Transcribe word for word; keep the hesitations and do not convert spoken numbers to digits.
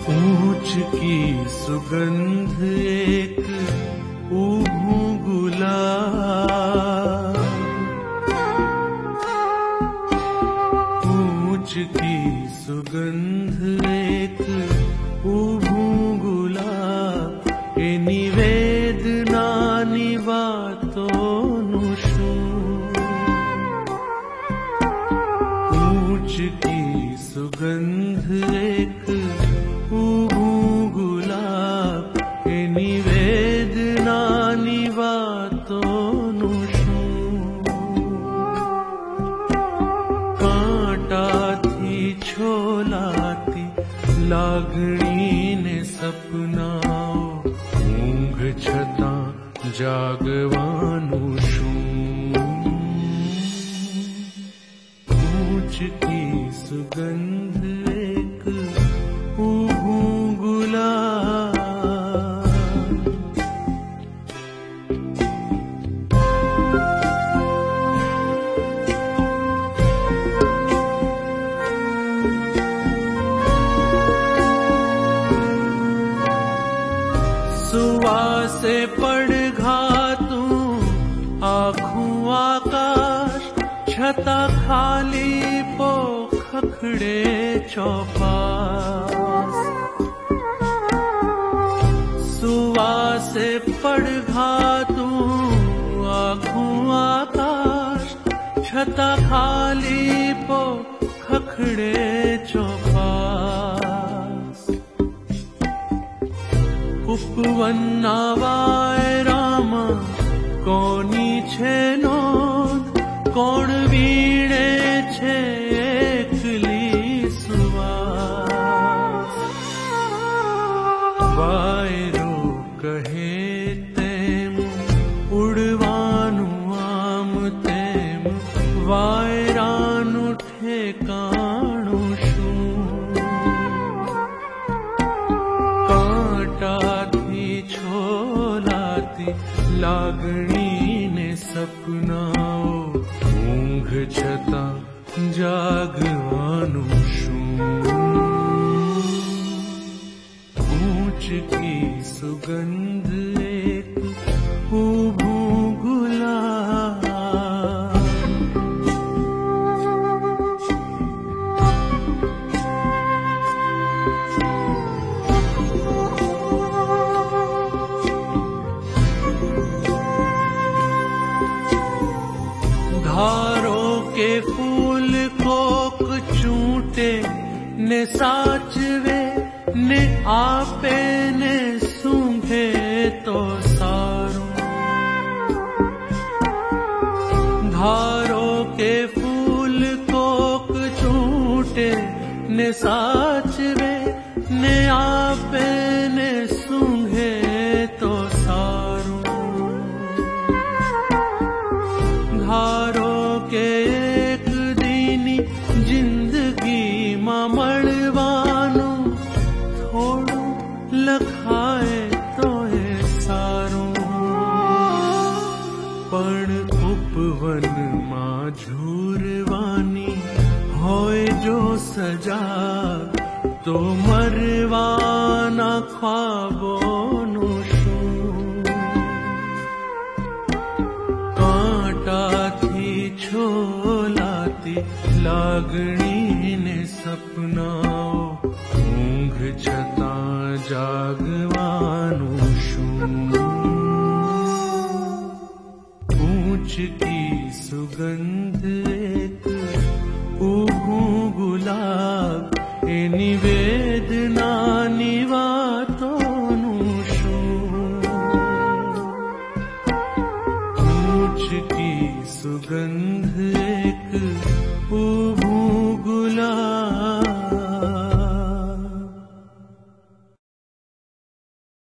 ऊंच की सुगंध एक ऊहू गुलाब, ऊंच की सुगंध एक ऊहू गुलाब, ए निवेदना निवातोनु शू। ऊंच की सुगंध एक ऊहू गुलाब, ए निवेदना निवातोनु शू। कांटा थी छोलाती लागणी ने सपनाओ, ऊंघ छता जागवानु शू। ऊंच की सुगंध एक ऊहू गुलाब। सुवासे पड़ घातू आँखों आकाश, छता खाली पो खखड़े चौपास। सुवासे पड़ घातू आँखों आकाश, छता खाली पो खखड़े चौपास। उपवन्नावाय रामा कोनी छे नोंद, कोण वीणे छे एकली सुवास। वायरो कहे तेम उड़वानु आम तेम, वायरानु ठेकाणु शू। कांटा थी छोलाती लागणी ने सपनाओ, ऊंघ छता जागवानु शू। ऊंच की सुगंध एक ऊहू गुलाब। धारों के फूल कोक चूटे ने साचवे, ने आपे ने सूंघे तो सारू। धारों के फूल कोक चूटे ने साचवे, ने आपे ने सूंघे तो सारू। धारों के एक दीनी जिंदगी मां मळवानु, थोड़ू लखाए तो ए सारू। पण उपवन मां झूरवानी होय जो सजा, तो मरवाना ख्वाबोनु शू। कांटा थी छोलाती लागणी ने सपनाओ, ऊंघ छता जागवानु शू। ऊंच की सुगंध एक ऊहू गुलाब, ए निवेदना निवातोनु शू। ऊंच की सुगंध एक